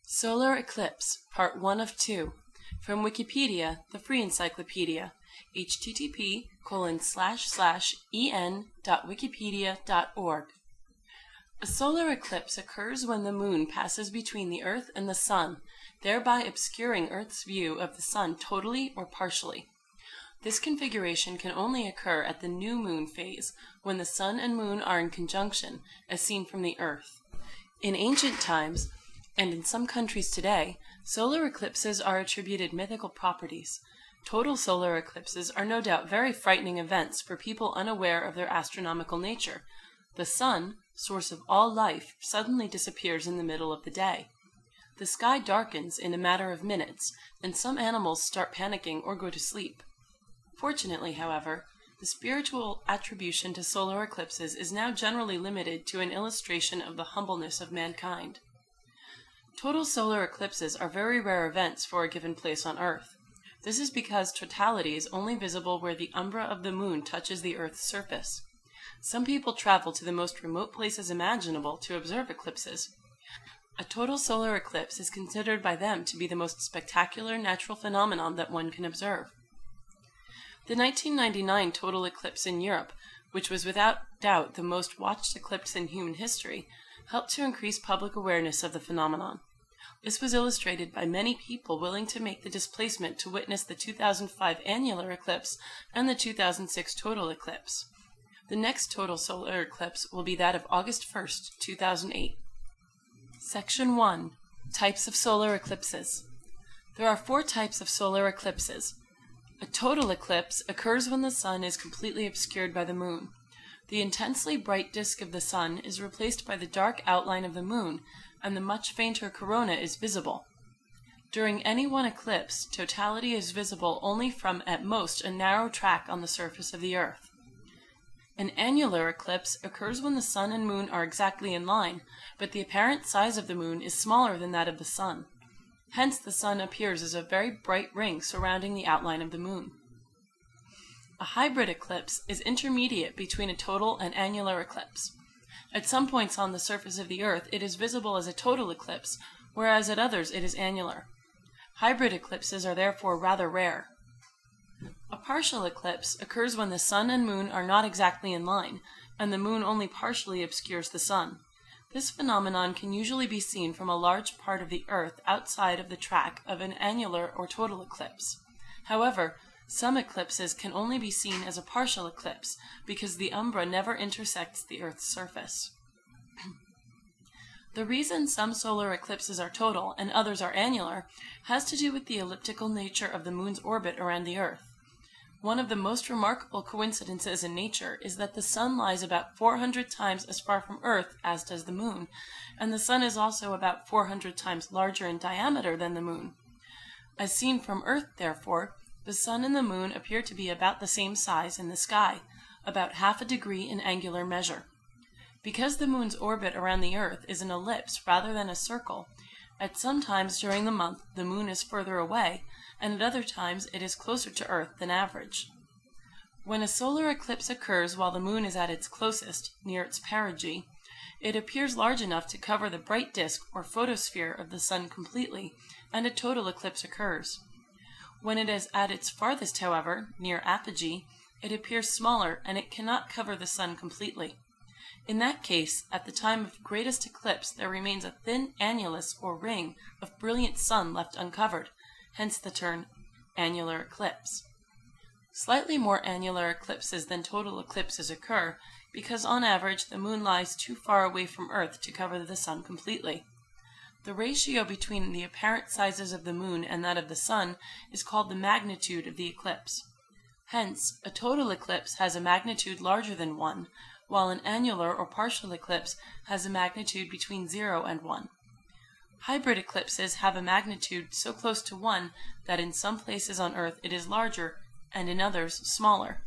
Solar Eclipse, Part 1 of 2, from Wikipedia, the free encyclopedia, http://en.wikipedia.org. A solar eclipse occurs when the moon passes between the Earth and the Sun, thereby obscuring Earth's view of the Sun totally or partially. This configuration can only occur at the new moon phase, when the Sun and Moon are in conjunction, as seen from the Earth. In ancient times, and in some countries today, solar eclipses are attributed mythical properties. Total solar eclipses are no doubt very frightening events for people unaware of their astronomical nature. The Sun, source of all life, suddenly disappears in the middle of the day. The sky darkens in a matter of minutes, and some animals start panicking or go to sleep. Fortunately, however, the spiritual attribution to solar eclipses is now generally limited to an illustration of the humbleness of mankind. Total solar eclipses are very rare events for a given place on Earth. This is because totality is only visible where the umbra of the moon touches the Earth's surface. Some people travel to the most remote places imaginable to observe eclipses. A total solar eclipse is considered by them to be the most spectacular natural phenomenon that one can observe. The 1999 total eclipse in Europe, which was without doubt the most watched eclipse in human history, helped to increase public awareness of the phenomenon. This was illustrated by many people willing to make the displacement to witness the 2005 annular eclipse and the 2006 total eclipse. The next total solar eclipse will be that of August 1st, 2008. Section 1. Types of solar eclipses. There are 4 types of solar eclipses. A total eclipse occurs when the sun is completely obscured by the moon. The intensely bright disk of the sun is replaced by the dark outline of the moon, and the much fainter corona is visible. During any one eclipse, totality is visible only from at most a narrow track on the surface of the Earth. An annular eclipse occurs when the sun and moon are exactly in line, but the apparent size of the moon is smaller than that of the sun. Hence the sun appears as a very bright ring surrounding the outline of the moon. A hybrid eclipse is intermediate between a total and annular eclipse. At some points on the surface of the Earth it is visible as a total eclipse, whereas at others it is annular. Hybrid eclipses are therefore rather rare. A partial eclipse occurs when the sun and moon are not exactly in line, and the moon only partially obscures the sun. This phenomenon can usually be seen from a large part of the Earth outside of the track of an annular or total eclipse. However, some eclipses can only be seen as a partial eclipse because the umbra never intersects the Earth's surface. The reason some solar eclipses are total and others are annular has to do with the elliptical nature of the moon's orbit around the Earth. One of the most remarkable coincidences in nature is that the sun lies about 400 times as far from Earth as does the moon, and the sun is also about 400 times larger in diameter than the moon. As seen from Earth, therefore, the sun and the moon appear to be about the same size in the sky, about half a degree in angular measure. Because the moon's orbit around the Earth is an ellipse rather than a circle, at some times during the month the moon is further away, and at other times it is closer to Earth than average. When a solar eclipse occurs while the moon is at its closest, near its perigee, it appears large enough to cover the bright disk or photosphere of the sun completely, and a total eclipse occurs. When it is at its farthest, however, near apogee, it appears smaller and it cannot cover the sun completely. In that case, at the time of greatest eclipse there remains a thin annulus or ring of brilliant sun left uncovered, hence the term annular eclipse. Slightly more annular eclipses than total eclipses occur because on average the moon lies too far away from Earth to cover the sun completely. The ratio between the apparent sizes of the moon and that of the sun is called the magnitude of the eclipse. Hence, a total eclipse has a magnitude larger than 1, while an annular or partial eclipse has a magnitude between 0 and 1. Hybrid eclipses have a magnitude so close to 1 that in some places on Earth it is larger and in others smaller.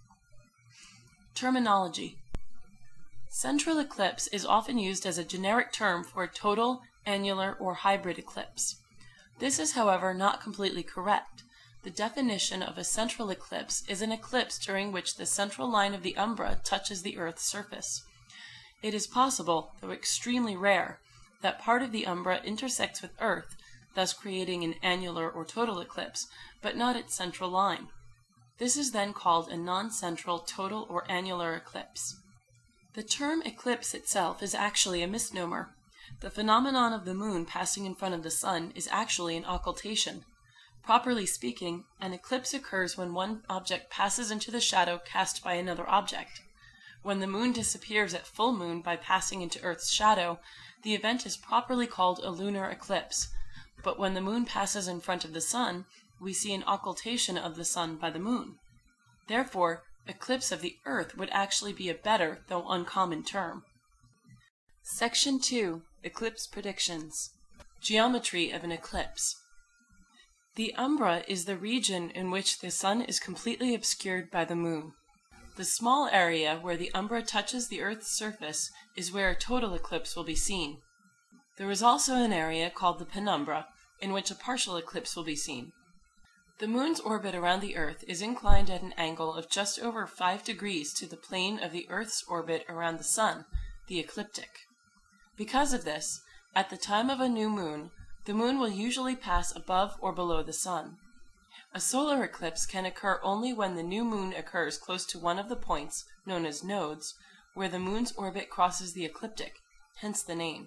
Terminology. Central eclipse is often used as a generic term for a total, annular, or hybrid eclipse. This is, however, not completely correct. The definition of a central eclipse is an eclipse during which the central line of the umbra touches the Earth's surface. It is possible, though extremely rare, that part of the umbra intersects with Earth, thus creating an annular or total eclipse, but not its central line. This is then called a non-central total or annular eclipse. The term eclipse itself is actually a misnomer. The phenomenon of the moon passing in front of the sun is actually an occultation. Properly speaking, an eclipse occurs when one object passes into the shadow cast by another object. When the moon disappears at full moon by passing into Earth's shadow, the event is properly called a lunar eclipse. But when the moon passes in front of the sun, we see an occultation of the sun by the moon. Therefore, eclipse of the Earth would actually be a better, though uncommon term. Section 2. Eclipse Predictions. Geometry of an eclipse. The umbra is the region in which the sun is completely obscured by the moon. The small area where the umbra touches the Earth's surface is where a total eclipse will be seen. There is also an area called the penumbra, in which a partial eclipse will be seen. The moon's orbit around the Earth is inclined at an angle of just over 5 degrees to the plane of the Earth's orbit around the sun, the ecliptic. Because of this, at the time of a new moon, the moon will usually pass above or below the sun. A solar eclipse can occur only when the new moon occurs close to one of the points, known as nodes, where the moon's orbit crosses the ecliptic, hence the name.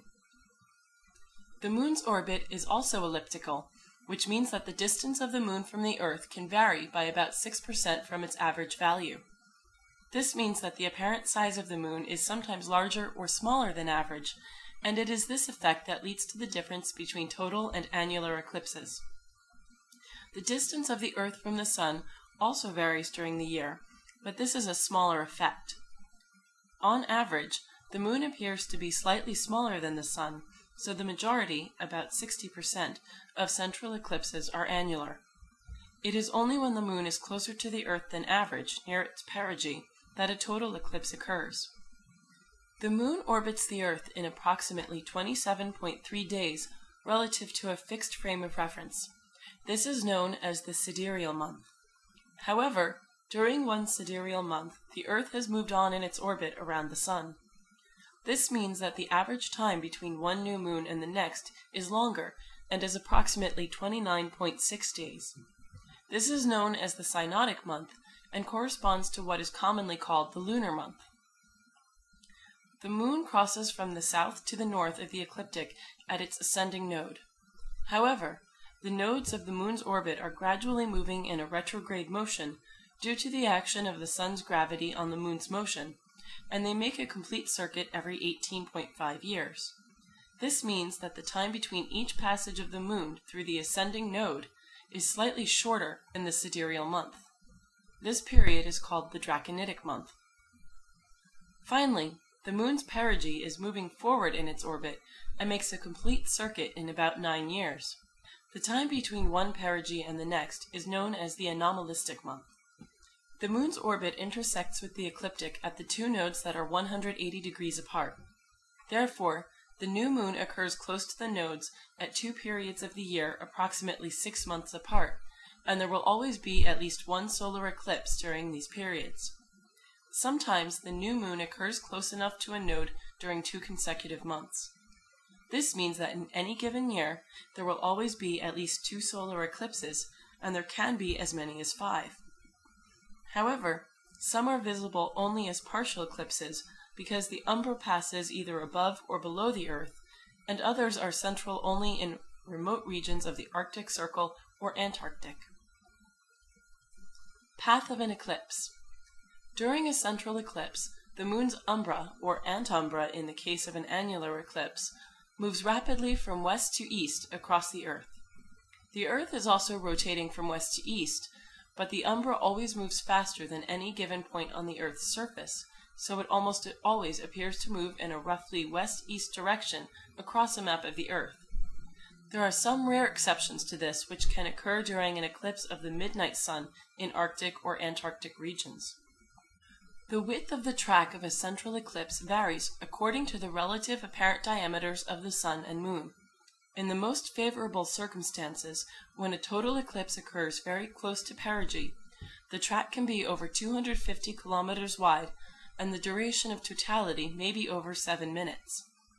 The moon's orbit is also elliptical, which means that the distance of the moon from the Earth can vary by about 6% from its average value. This means that the apparent size of the moon is sometimes larger or smaller than average, and it is this effect that leads to the difference between total and annular eclipses. The distance of the Earth from the sun also varies during the year, but this is a smaller effect. On average, the moon appears to be slightly smaller than the sun, so the majority, about 60%, of central eclipses are annular. It is only when the moon is closer to the Earth than average, near its perigee, that a total eclipse occurs. The moon orbits the Earth in approximately 27.3 days relative to a fixed frame of reference. This is known as the sidereal month. However, during one sidereal month, the Earth has moved on in its orbit around the sun. This means that the average time between one new moon and the next is longer and is approximately 29.6 days. This is known as the synodic month and corresponds to what is commonly called the lunar month. The moon crosses from the south to the north of the ecliptic at its ascending node. However, the nodes of the moon's orbit are gradually moving in a retrograde motion due to the action of the sun's gravity on the moon's motion, and they make a complete circuit every 18.5 years. This means that the time between each passage of the moon through the ascending node is slightly shorter than the sidereal month. This period is called the draconitic month. Finally, the moon's perigee is moving forward in its orbit and makes a complete circuit in about 9 years. The time between one perigee and the next is known as the anomalistic month. The moon's orbit intersects with the ecliptic at the two nodes that are 180 degrees apart. Therefore, the new moon occurs close to the nodes at two periods of the year approximately 6 months apart, and there will always be at least one solar eclipse during these periods. Sometimes the new moon occurs close enough to a node during 2 consecutive months. This means that in any given year, there will always be at least 2 solar eclipses, and there can be as many as 5. However, some are visible only as partial eclipses because the umbra passes either above or below the Earth, and others are central only in remote regions of the Arctic Circle or Antarctic. Path of an eclipse. During a central eclipse, the moon's umbra, or antumbra in the case of an annular eclipse, moves rapidly from west to east across the Earth. The Earth is also rotating from west to east, but the umbra always moves faster than any given point on the Earth's surface, so it almost always appears to move in a roughly west-east direction across a map of the Earth. There are some rare exceptions to this which can occur during an eclipse of the midnight sun in Arctic or Antarctic regions. The width of the track of a central eclipse varies according to the relative apparent diameters of the sun and moon. In the most favorable circumstances, when a total eclipse occurs very close to perigee, the track can be over 250 kilometers wide, and the duration of totality may be over 7 minutes.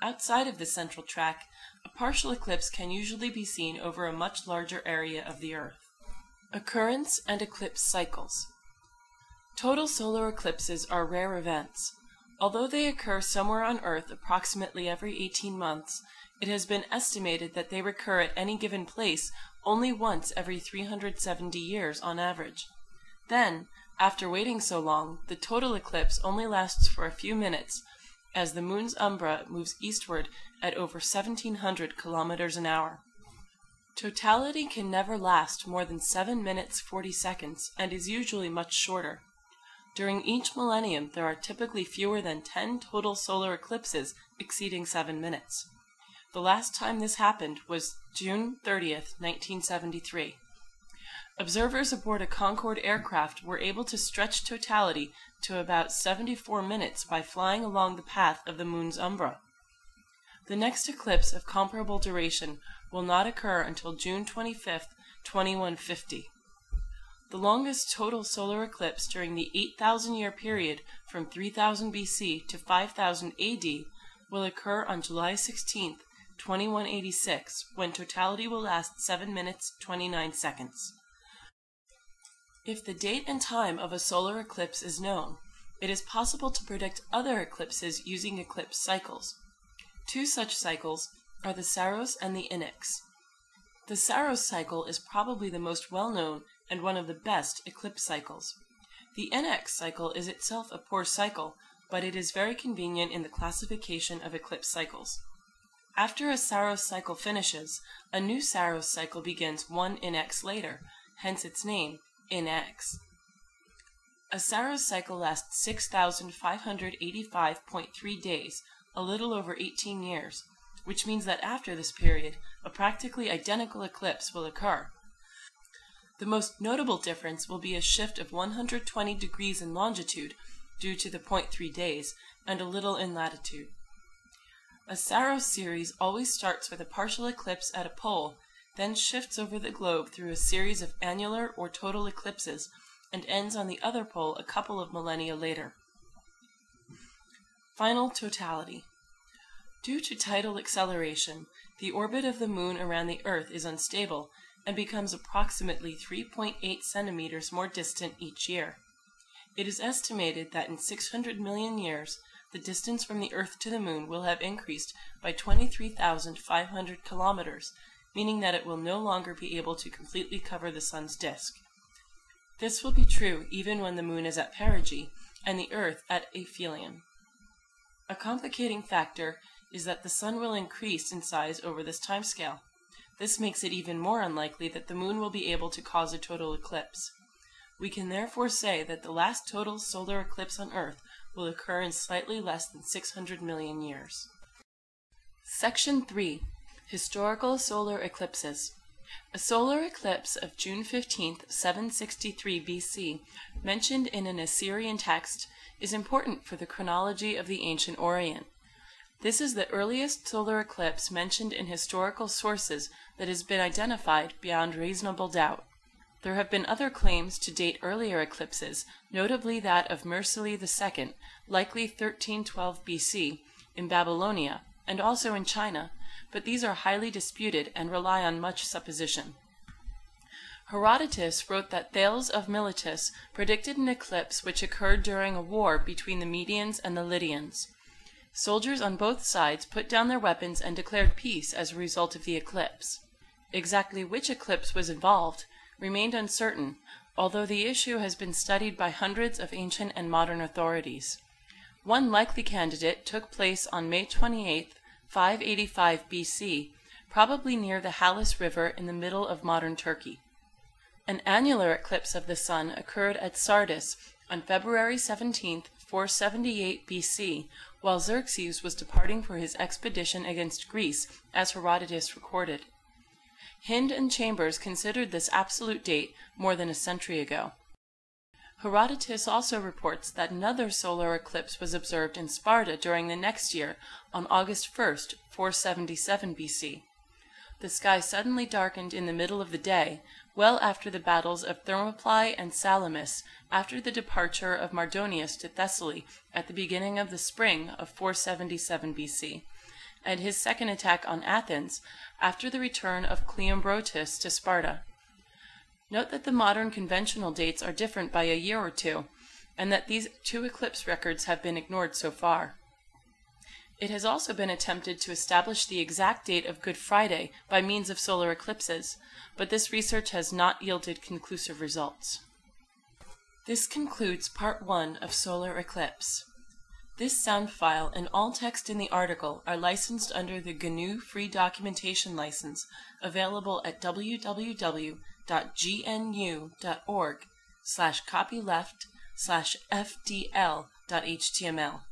Outside of the central track, a partial eclipse can usually be seen over a much larger area of the Earth. Occurrence and eclipse cycles. Total solar eclipses are rare events. Although they occur somewhere on Earth approximately every 18 months, it has been estimated that they recur at any given place only once every 370 years on average. Then, after waiting so long, the total eclipse only lasts for a few minutes, as the moon's umbra moves eastward at over 1,700 kilometers an hour. Totality can never last more than 7 minutes 40 seconds and is usually much shorter. During each millennium, there are typically fewer than 10 total solar eclipses exceeding 7 minutes. The last time this happened was June 30th, 1973. Observers aboard a Concorde aircraft were able to stretch totality to about 74 minutes by flying along the path of the moon's umbra. The next eclipse of comparable duration will not occur until June 25th, 2150. The longest total solar eclipse during the 8,000-year period from 3000 BC to 5000 AD will occur on July 16th, 2186, when totality will last 7 minutes 29 seconds. If the date and time of a solar eclipse is known, it is possible to predict other eclipses using eclipse cycles. Two such cycles are the Saros and the Inex. The Saros cycle is probably the most well-known and one of the best eclipse cycles. The Inex cycle is itself a poor cycle, but it is very convenient in the classification of eclipse cycles. After a Saros cycle finishes, a new Saros cycle begins one Inex later, hence its name, Inex. A Saros cycle lasts 6,585.3 days, a little over 18 years, which means that after this period, a practically identical eclipse will occur. The most notable difference will be a shift of 120 degrees in longitude due to the 0.3 days and a little in latitude. A Saros series always starts with a partial eclipse at a pole, then shifts over the globe through a series of annular or total eclipses, and ends on the other pole a couple of millennia later. Final totality. Due to tidal acceleration, the orbit of the moon around the Earth is unstable and becomes approximately 3.8 centimeters more distant each year. It is estimated that in 600 million years, the distance from the Earth to the moon will have increased by 23,500 kilometers, meaning that it will no longer be able to completely cover the sun's disk. This will be true even when the moon is at perigee and the Earth at aphelion. A complicating factor is that the sun will increase in size over this timescale. This makes it even more unlikely that the moon will be able to cause a total eclipse. We can therefore say that the last total solar eclipse on Earth will occur in slightly less than 600 million years. Section 3. Historical solar eclipses. A solar eclipse of June 15, 763 BC, mentioned in an Assyrian text, is important for the chronology of the ancient Orient. This is the earliest solar eclipse mentioned in historical sources that has been identified beyond reasonable doubt. There have been other claims to date earlier eclipses, notably that of Mursili II, likely 1312 BC, in Babylonia, and also in China, but these are highly disputed and rely on much supposition. Herodotus wrote that Thales of Miletus predicted an eclipse which occurred during a war between the Medians and the Lydians. Soldiers on both sides put down their weapons and declared peace as a result of the eclipse. Exactly which eclipse was involved remained uncertain, although the issue has been studied by hundreds of ancient and modern authorities. One likely candidate took place on May 28, 585 BC, probably near the Halys River in the middle of modern Turkey. An annular eclipse of the sun occurred at Sardis on February 17, 478 BC, while Xerxes was departing for his expedition against Greece, as Herodotus recorded. Hind and Chambers considered this absolute date more than a century ago. Herodotus also reports that another solar eclipse was observed in Sparta during the next year on August 1, 477 BC. The sky suddenly darkened in the middle of the day, well after the battles of Thermopylae and Salamis, after the departure of Mardonius to Thessaly at the beginning of the spring of 477 BC, and his second attack on Athens after the return of Cleombrotus to Sparta. Note that the modern conventional dates are different by a year or two, and that these two eclipse records have been ignored so far. It has also been attempted to establish the exact date of Good Friday by means of solar eclipses, but this research has not yielded conclusive results. This concludes Part 1 of Solar Eclipse. This sound file and all text in the article are licensed under the GNU Free Documentation License, available at www.gnu.org/copyleft/fdl.html.